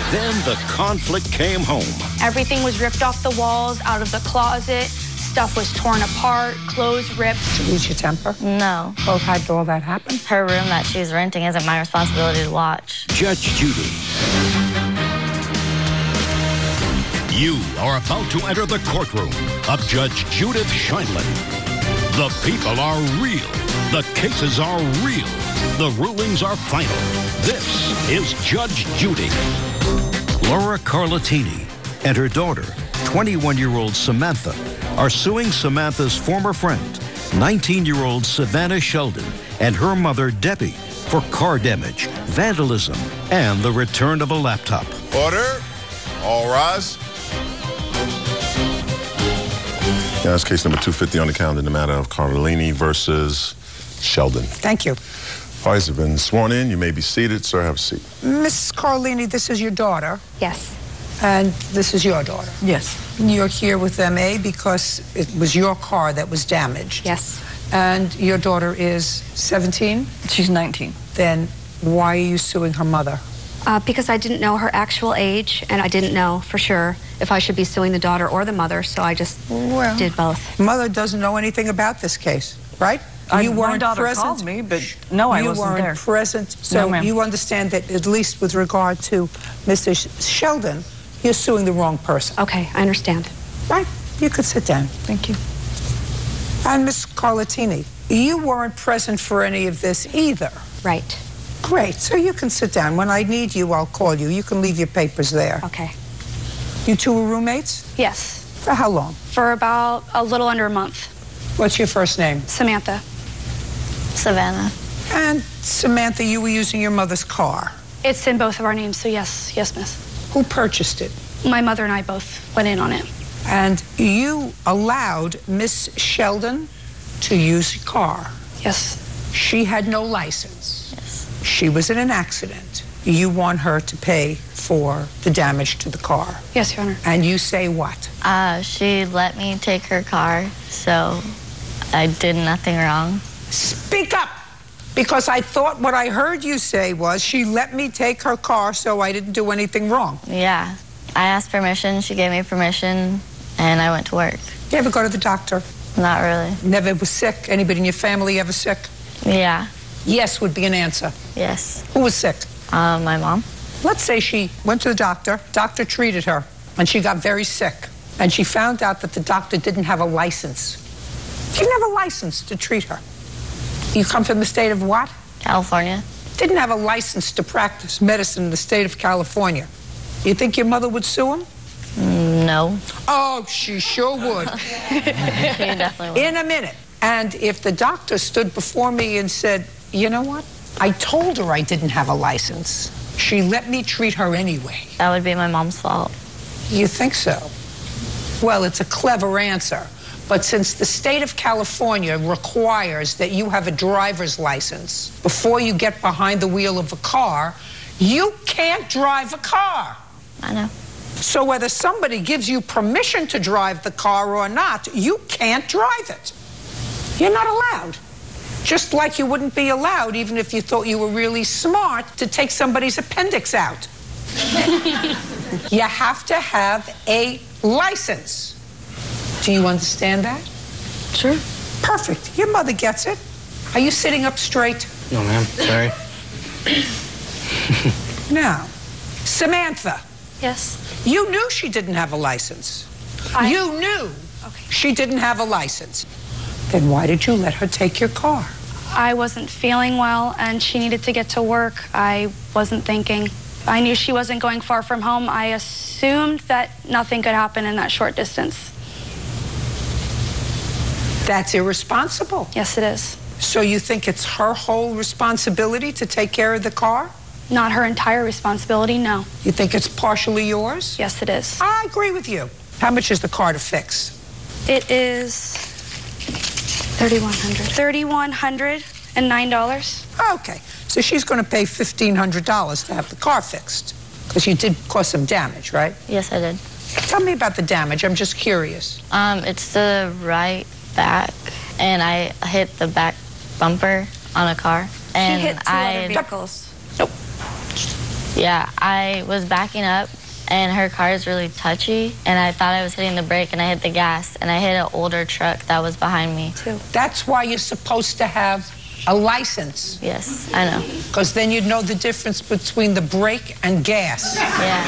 Then the conflict came home. Everything was ripped off the walls, out of the closet. Stuff was torn apart, clothes ripped. Did you lose your temper? No. Well, how did all that happen? Her room that she's renting isn't my responsibility to watch. Judge Judy. You are about to enter the courtroom of Judge Judith Sheindlin. The people are real. The cases are real. The rulings are final. This is Judge Judy. Laura Carlatini and her daughter, 21-year-old Samantha, are suing Samantha's former friend, 19-year-old Savannah Sheldon, and her mother, Debbie, for car damage, vandalism, and the return of a laptop. Order. All rise. Yeah, that's case number 250 on the calendar in the matter of Carlatini versus Sheldon. Thank you. Parties have been sworn in. You may be seated. Sir, have a seat. Miss Carlatini, this is your daughter. Yes. And this is your daughter. Yes. You're here with MA because it was your car that was damaged. Yes. And your daughter is 17? She's 19. Then why are you suing her mother? Because I didn't know her actual age, and I didn't know for sure if I should be suing the daughter or the mother, so I just did both. Mother doesn't know anything about this case, right? You my weren't daughter present. called me, but no, I wasn't there. You weren't present, so No, you understand that at least with regard to Mr. Sheldon, you're suing the wrong person. Okay, I understand. Right? You could sit down. Thank you. And Miss Carlatini, you weren't present for any of this either. Right. Great, so you can sit down. When I need you, I'll call you. You can leave your papers there. Okay. You two were roommates? Yes. For how long? For about a little under a month. What's your first name? Samantha. Savannah. And Samantha, you were using your mother's car. It's in both of our names, so yes, miss. Who purchased it? My mother and I both went in on it. And you allowed Miss Sheldon to use your car. Yes. She had no license. Yes. She was in an accident. You want her to pay for the damage to the car. Yes, Your Honor. And you say what? She let me take her car, so I did nothing wrong. Speak up! Because I thought what I heard you say was, she let me take her car, so I didn't do anything wrong. Yeah. I asked permission, she gave me permission, and I went to work. You ever go to the doctor? Not really. Never was sick? Anybody in your family ever sick? Yeah. Yes would be an answer. Yes. Who was sick? My mom. Let's say she went to the doctor treated her, and she got very sick, and she found out that the doctor didn't have a license. Didn't have a license to treat her. You come from the state of what? California. Didn't have a license to practice medicine in the state of California. You think your mother would sue him? No. Oh, she sure would. She definitely would. In a minute. And if the doctor stood before me and said, you know what? I told her I didn't have a license. She let me treat her anyway. That would be my mom's fault. You think so? Well, it's a clever answer. But since the state of California requires that you have a driver's license before you get behind the wheel of a car, you can't drive a car. I know. So whether somebody gives you permission to drive the car or not, you can't drive it. You're not allowed. Just like you wouldn't be allowed, even if you thought you were really smart, to take somebody's appendix out. You have to have a license. Do you understand that? Sure. Perfect. Your mother gets it. Are you sitting up straight? No, ma'am. Sorry. Now, Samantha. Yes. You knew she didn't have a license. You knew she didn't have a license. Then why did you let her take your car? I wasn't feeling well, and she needed to get to work. I wasn't thinking. I knew she wasn't going far from home. I assumed that nothing could happen in that short distance. That's irresponsible. Yes, it is. So you think it's her whole responsibility to take care of the car? Not her entire responsibility, no. You think it's partially yours? Yes, it is. I agree with you. How much is the car to fix? It is $3,100. $3,109. Okay, so she's going to pay $1,500 to have the car fixed. Because you did cause some damage, right? Yes, I did. Tell me about the damage. I'm just curious. It's the right back, and I hit the back bumper on a car. And She hit two other vehicles. Nope. Yeah, I was backing up, and her car is really touchy, and I thought I was hitting the brake, and I hit the gas, and I hit an older truck that was behind me. That's why you're supposed to have a license. Yes, I know. Because then you'd know the difference between the brake and gas. Yeah.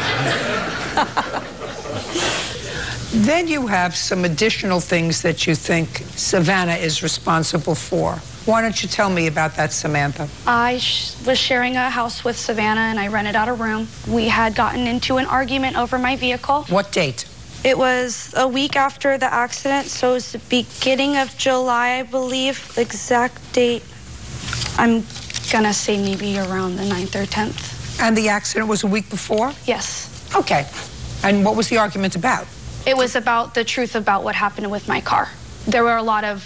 Then you have some additional things that you think Savannah is responsible for. Why don't you tell me about that, Samantha? I was sharing a house with Savannah, and I rented out a room. We had gotten into an argument over my vehicle. What date? It was a week after the accident, so it was the beginning of July, I believe. The exact date, I'm gonna say maybe around the 9th or 10th. And the accident was a week before? Yes. Okay. And what was the argument about? It was about the truth about what happened with my car. There were a lot of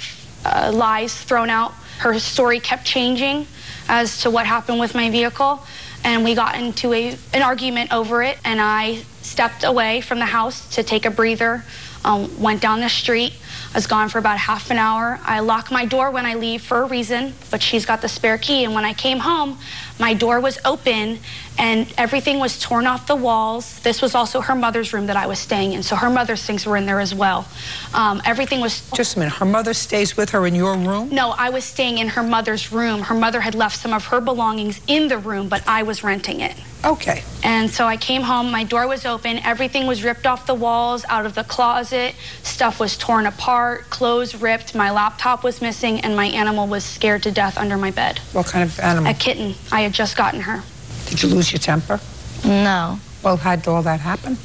lies thrown out. Her story kept changing as to what happened with my vehicle, and we got into an argument over it, and I stepped away from the house to take a breather, went down the street. I was gone for about half an hour. I lock my door when I leave for a reason, but she's got the spare key, and when I came home, my door was open, and everything was torn off the walls. This was also her mother's room that I was staying in, so her mother's things were in there as well. Everything was... Just a minute, her mother stays with her in your room? No, I was staying in her mother's room. Her mother had left some of her belongings in the room, but I was renting it. Okay. And so I came home, my door was open, everything was ripped off the walls, out of the closet, stuff was torn apart, clothes ripped, my laptop was missing, and my animal was scared to death under my bed. What kind of animal? A kitten. I had just gotten her. Did you lose your temper? No. Well, how did all that happen?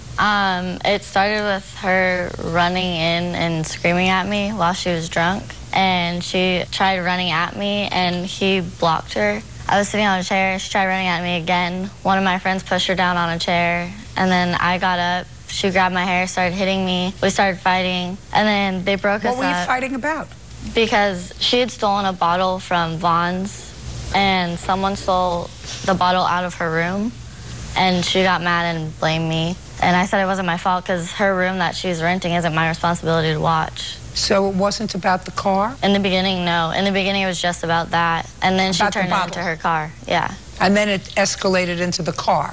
It started with her running in and screaming at me while she was drunk, and she tried running at me, and he blocked her. I was sitting on a chair, she tried running at me again. One of my friends pushed her down on a chair, and then I got up. She grabbed my hair, started hitting me. We started fighting, and then they broke us up. What were you fighting about? Because she had stolen a bottle from Vaughn's, and someone stole the bottle out of her room, and she got mad and blamed me. And I said it wasn't my fault because her room that she's renting isn't my responsibility to watch. So it wasn't about the car? In the beginning, no. In the beginning, it was just about that. And then she turned it into her car. Yeah. And then it escalated into the car.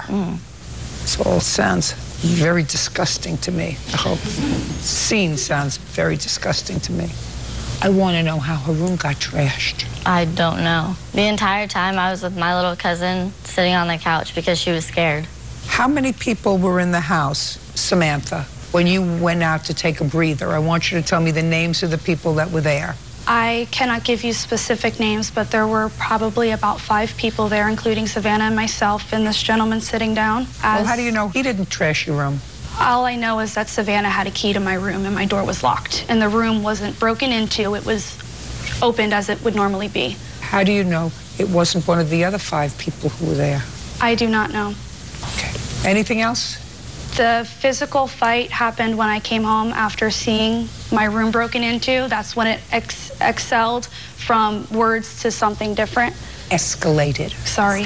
This all sounds very disgusting to me. The whole scene sounds very disgusting to me. I want to know how her room got trashed. I don't know. The entire time I was with my little cousin sitting on the couch because she was scared. How many people were in the house, Samantha, when you went out to take a breather? I want you to tell me the names of the people that were there. I cannot give you specific names, but there were probably about 5 people there, including Savannah and myself, and this gentleman sitting down. Well, how do you know he didn't trash your room? All I know is that Savannah had a key to my room, and my door was locked, and the room wasn't broken into. It was opened as it would normally be. How do you know it wasn't one of the other 5 people who were there? I do not know. Okay. Anything else? The physical fight happened when I came home after seeing my room broken into. That's when it excelled from words to something different. Escalated. Sorry.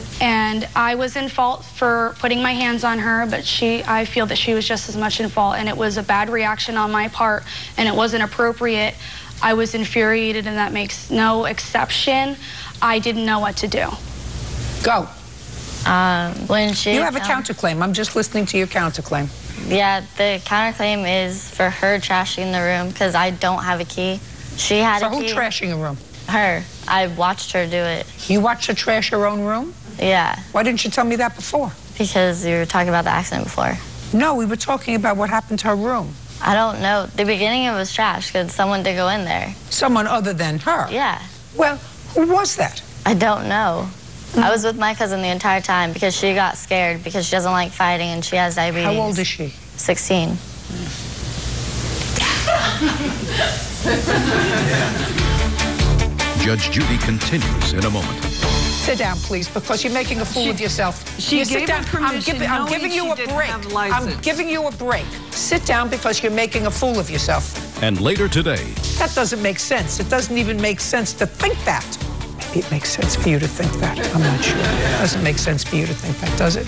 And I was in fault for putting my hands on her, but I feel that she was just as much in fault, and it was a bad reaction on my part, and it wasn't appropriate. I was infuriated, and that makes no exception. I didn't know what to do. Go. When she... You have a counterclaim. I'm just listening to your counterclaim. Yeah, the counterclaim is for her trashing the room because I don't have a key. She had a key. So who trashing a room? Her. I watched her do it. You watched her trash her own room? Yeah. Why didn't you tell me that before? Because you were talking about the accident before. No, we were talking about what happened to her room. I don't know. The beginning it was trash because someone did go in there. Someone other than her? Yeah. Well, who was that? I don't know. I was with my cousin the entire time because she got scared because she doesn't like fighting and she has diabetes. How old is she? 16. Judge Judy continues in a moment. Sit down, please, because you're making a fool of yourself. She gave her permission, I'm giving you a break. I'm giving you a break. Sit down because you're making a fool of yourself. And later today... That doesn't make sense. It doesn't even make sense to think that. Maybe it makes sense for you to think that. I'm not sure. It doesn't make sense for you to think that, does it?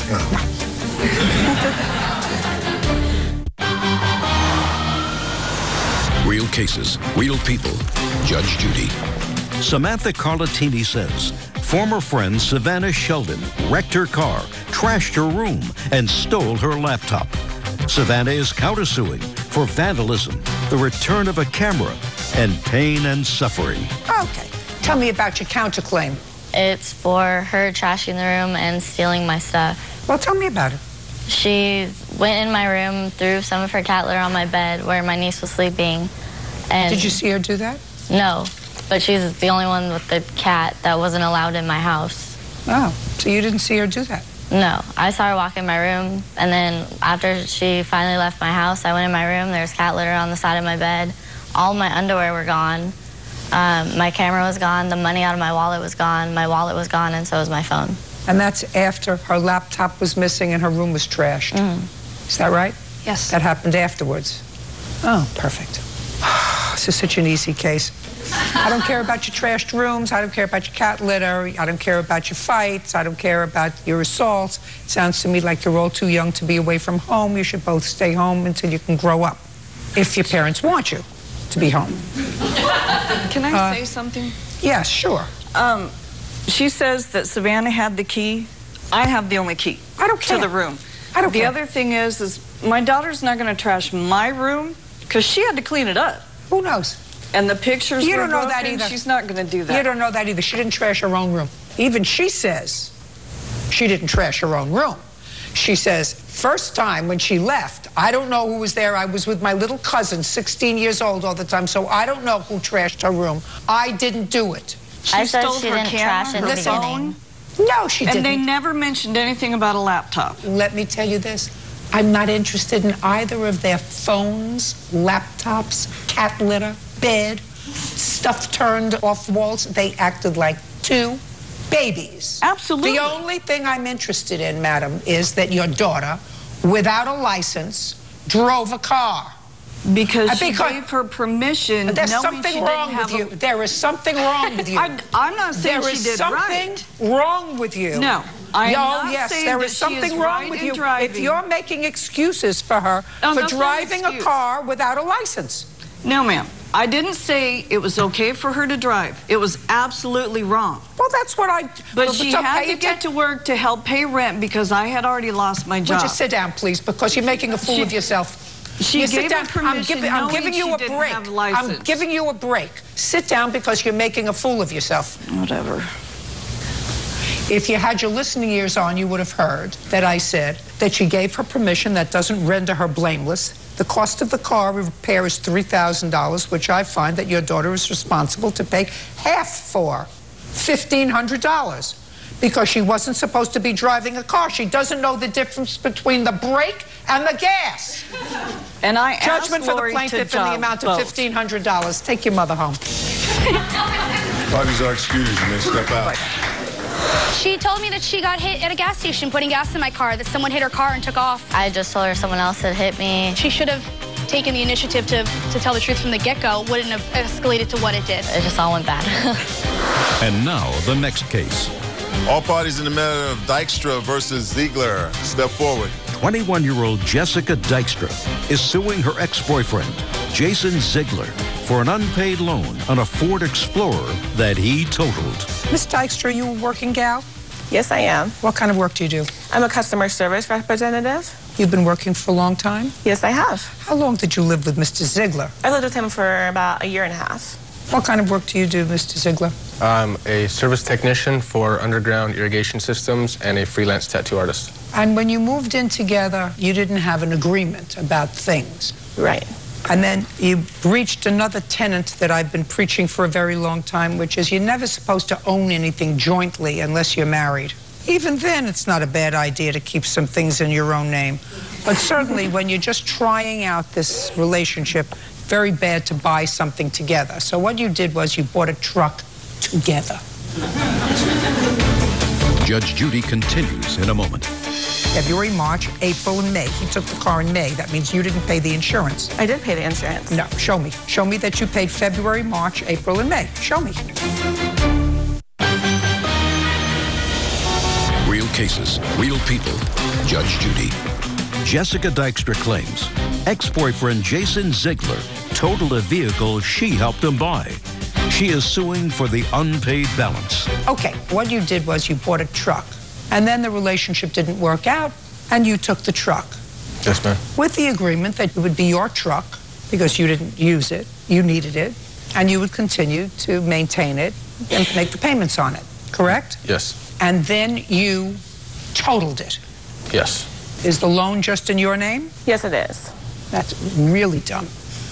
No. Real cases, real people. Judge Judy. Samantha Carlatini says former friend Savannah Sheldon wrecked her car, trashed her room, and stole her laptop. Savannah is countersuing for vandalism, the return of a camera, and pain and suffering. Okay. Tell me about your counterclaim. It's for her trashing the room and stealing my stuff. Well, tell me about it. She went in my room, threw some of her cat litter on my bed where my niece was sleeping. And Did you see her do that? No, but she's the only one with the cat that wasn't allowed in my house. Oh, so you didn't see her do that? No, I saw her walk in my room, and then after she finally left my house, I went in my room. There was cat litter on the side of my bed. All my underwear were gone. My camera was gone. The money out of my wallet was gone. My wallet was gone, and so was my phone. And that's after her laptop was missing and her room was trashed. Is that right? Yes. That happened afterwards. Oh, perfect. This is such an easy case. I don't care about your trashed rooms. I don't care about your cat litter. I don't care about your fights. I don't care about your assaults. It sounds to me like you're all too young to be away from home. You should both stay home until you can grow up, if your parents want you to be home. Can I say something? Yeah, sure. She says that Savannah had the key. I have the only key. I don't care. To the room. I don't care. The other thing is my daughter's not going to trash my room because she had to clean it up. Who knows? And the pictures You were don't know broken. that either. She's not going to do that. You don't know that either. She didn't trash her own room. Even she says she didn't trash her own room. She says, first time when she left, I don't know who was there. I was with my little cousin, 16 years old all the time, so I don't know who trashed her room. I didn't do it. I said stole she her didn't camera, trash in her the phone, beginning. No, she didn't. and they never mentioned anything about a laptop. Let me tell you this. I'm not interested in either of their phones, laptops, cat litter, bed, stuff turned off walls. They acted like two babies. Absolutely. The only thing I'm interested in, madam, is that your daughter, without a license, drove a car. Because she gave her permission. There's knowing something she wrong didn't with have you. There is something wrong with you. I'm not saying There she is did something right. wrong with you. No, I'm not yes, saying there that is she is something wrong right with in you. driving. If you're making excuses for her Oh, for that's not an driving a excuse. car without a license. No, ma'am. I didn't say it was okay for her to drive. It was absolutely wrong. Well, that's what I... But well, she so had pay to get to work to help pay rent because I had already lost my job. Would you sit down, please, because you're making a fool of yourself. She You sit gave down. her permission I'm knowing giving you she a didn't break. have a license. I'm giving you a break. Sit down because you're making a fool of yourself. Whatever. If you had your listening ears on, you would have heard that I said that she gave her permission. That doesn't render her blameless. The cost of the car repair is $3,000, which I find that your daughter is responsible to pay half for, $1,500, because she wasn't supposed to be driving a car. She doesn't know the difference between the brake and the gas. And I Judgment asked for the Lori plaintiff to in the amount of both. $1,500. Take your mother home. Parties are excused. You may step out. She told me that she got hit at a gas station putting gas in my car, that someone hit her car and took off. I just told her someone else had hit me. She should have taken the initiative to tell the truth from the get-go. Wouldn't have escalated to what it did. It just all went bad. And now the next case. All parties in the matter of Dykstra versus Ziegler. Step forward. 21-year-old Jessica Dykstra is suing her ex-boyfriend, Jason Ziegler, for an unpaid loan on a Ford Explorer that he totaled. Miss Dykstra, you a working gal? Yes, I am. What kind of work do you do? I'm a customer service representative. You've been working for a long time? Yes, I have. How long did you live with Mr. Ziegler? I lived with him for about a year and a half. What kind of work do you do, Mr. Ziegler? I'm a service technician for underground irrigation systems and a freelance tattoo artist. And when you moved in together, you didn't have an agreement about things. Right. And then you breached another tenet that I've been preaching for a very long time, which is you're never supposed to own anything jointly unless you're married. Even then, it's not a bad idea to keep some things in your own name. But certainly when you're just trying out this relationship, very bad to buy something together. So what you did was you bought a truck together. Judge Judy continues in a moment. February, March, April, and May. He took the car in May. That means you didn't pay the insurance. I did pay the insurance. No, show me. Show me that you paid February, March, April, and May. Show me. Real cases, real people. Judge Judy. Jessica Dykstra claims ex-boyfriend Jason Ziegler totaled a vehicle she helped him buy. She is suing for the unpaid balance. Okay, what you did was you bought a truck, and then the relationship didn't work out, and you took the truck. Yes, ma'am. With the agreement that it would be your truck, because you didn't use it, you needed it, and you would continue to maintain it and make the payments on it, correct? Yes. And then you totaled it. Yes. Is the loan just in your name? Yes, it is. That's really dumb.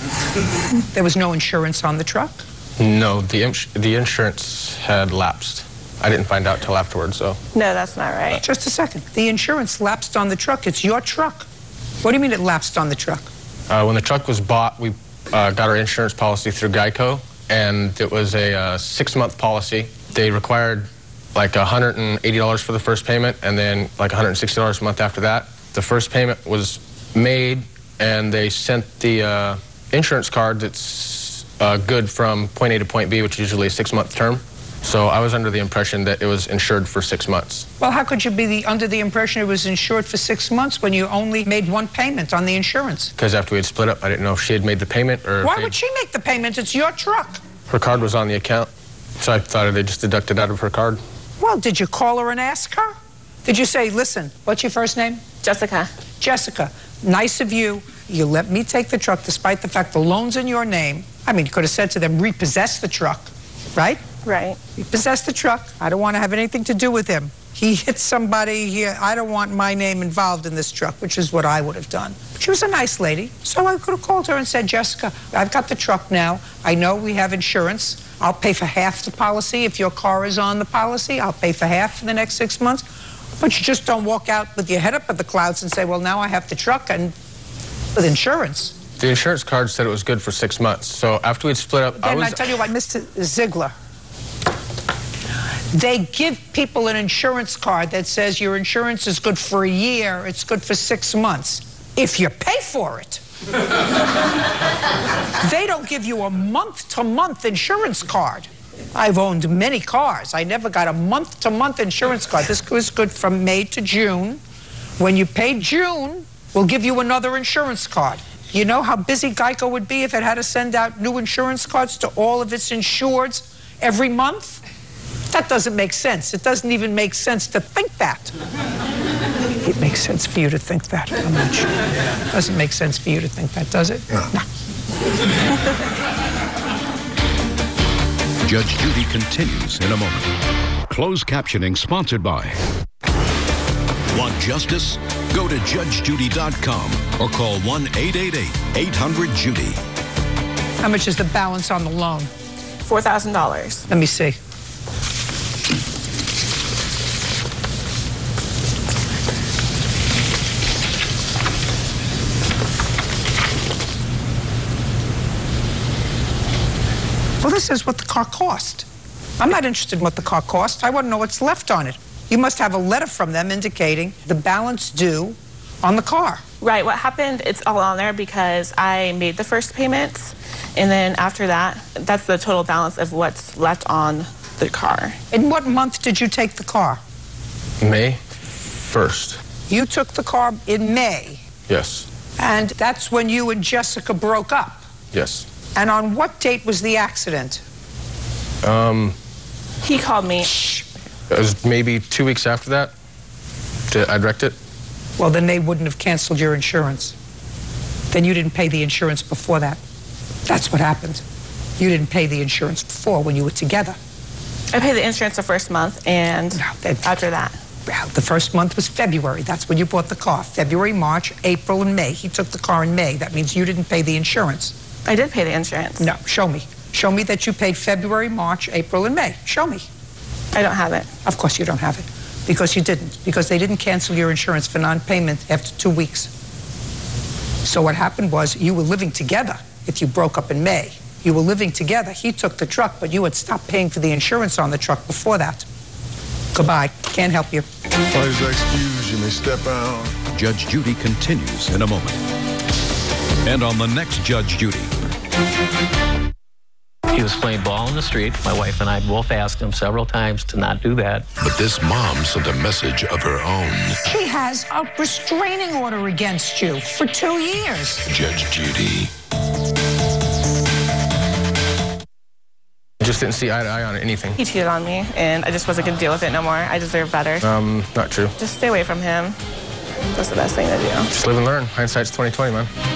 There was no insurance on the truck? No, the insurance had lapsed. I didn't find out till afterwards, so. No, that's not right. Just a second. The insurance lapsed on the truck. It's your truck. What do you mean it lapsed on the truck? When the truck was bought, we got our insurance policy through Geico, and it was a 6-month policy. They required like $180 for the first payment, and then like $160 a month after that. The first payment was made, and they sent the insurance card that's good from point A to point B, which is usually a 6-month term. So I was under the impression that it was insured for 6 months. Well, how could you be under the impression it was insured for 6 months when you only made one payment on the insurance? Because after we had split up, I didn't know if she had made the payment or... Why would she make the payment? It's your truck. Her card was on the account, so I thought they just deducted out of her card. Well, did you call her and ask her? Did you say, listen, what's your first name? Jessica. Jessica, nice of you. You let me take the truck despite the fact the loan's in your name. I mean, you could have said to them, repossess the truck, right? Right. Repossess the truck. I don't want to have anything to do with him. He hit somebody here. I don't want my name involved in this truck, which is what I would have done. She was a nice lady, so I could have called her and said, Jessica, I've got the truck now. I know we have insurance. I'll pay for half the policy. If your car is on the policy, I'll pay for half for the next 6 months. But you just don't walk out with your head up at the clouds and say, well, now I have the truck and with insurance. The insurance card said it was good for 6 months. So after we'd split up, Then I tell you what, Mr. Ziegler, they give people an insurance card that says your insurance is good for a year, it's good for 6 months, if you pay for it. They don't give you a month-to-month insurance card. I've owned many cars. I never got a month-to-month insurance card. This was good from May to June. When you pay June, we'll give you another insurance card. You know how busy Geico would be if it had to send out new insurance cards to all of its insureds every month? That doesn't make sense. It doesn't even make sense to think that. It makes sense for you to think that, I'm not sure. It doesn't make sense for you to think that, does it? No. Judge Judy continues in a moment. Closed captioning sponsored by... Want justice? Go to judgejudy.com or call 1-888-800-JUDY. How much is the balance on the loan? $4,000. Let me see. Well, this is what the car cost. I'm not interested in what the car cost. I want to know what's left on it. You must have a letter from them indicating the balance due on the car. Right. What happened, it's all on there because I made the first payments, and then after that, that's the total balance of what's left on the car. In what month did you take the car? May 1st. You took the car in May. Yes. And that's when you and Jessica broke up. Yes. And on what date was the accident? He called me. It was maybe 2 weeks after that. I wrecked it. Well, then they wouldn't have canceled your insurance. Then you didn't pay the insurance before that. That's what happened. You didn't pay the insurance before when you were together. I paid the insurance the first month, and after that. Well, the first month was February. That's when you bought the car. February, March, April, and May. He took the car in May. That means you didn't pay the insurance. I did pay the insurance. No, show me. Show me that you paid February, March, April, and May. Show me. I don't have it. Of course you don't have it. Because you didn't. Because they didn't cancel your insurance for non-payment after 2 weeks. So what happened was you were living together if you broke up in May. You were living together. He took the truck, but you had stopped paying for the insurance on the truck before that. Goodbye. Can't help you. Please excuse, you may step out. Judge Judy continues in a moment. And on the next Judge Judy. He was playing ball in the street. My wife and I both asked him several times to not do that. But this mom sent a message of her own. She has a restraining order against you for 2 years. Judge Judy. just didn't see eye to eye on anything. He cheated on me, and I just wasn't going to deal with it no more. I deserve better. Not true. Just stay away from him. That's the best thing to do. Just live and learn. Hindsight's 20/20, man.